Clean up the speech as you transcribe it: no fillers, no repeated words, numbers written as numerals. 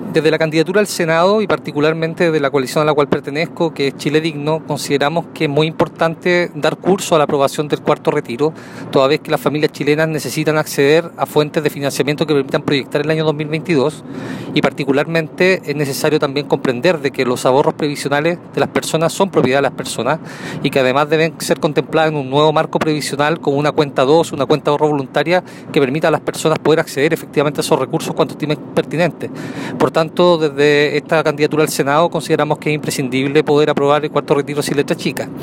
Desde la candidatura al Senado y particularmente desde la coalición a la cual pertenezco, que es Chile Digno, consideramos que es muy importante dar curso a la aprobación del cuarto retiro, toda vez que las familias chilenas necesitan acceder a fuentes de financiamiento que permitan proyectar el año 2022 y particularmente es necesario también comprender de que los ahorros previsionales de las personas son propiedad de las personas y que además deben ser contemplados en un nuevo marco previsional como una cuenta 2, una cuenta de ahorro voluntaria que permita a las personas poder acceder efectivamente a esos recursos cuando estimen pertinentes. Por tanto, desde esta candidatura al Senado consideramos que es imprescindible poder aprobar el cuarto retiro sin letra chica.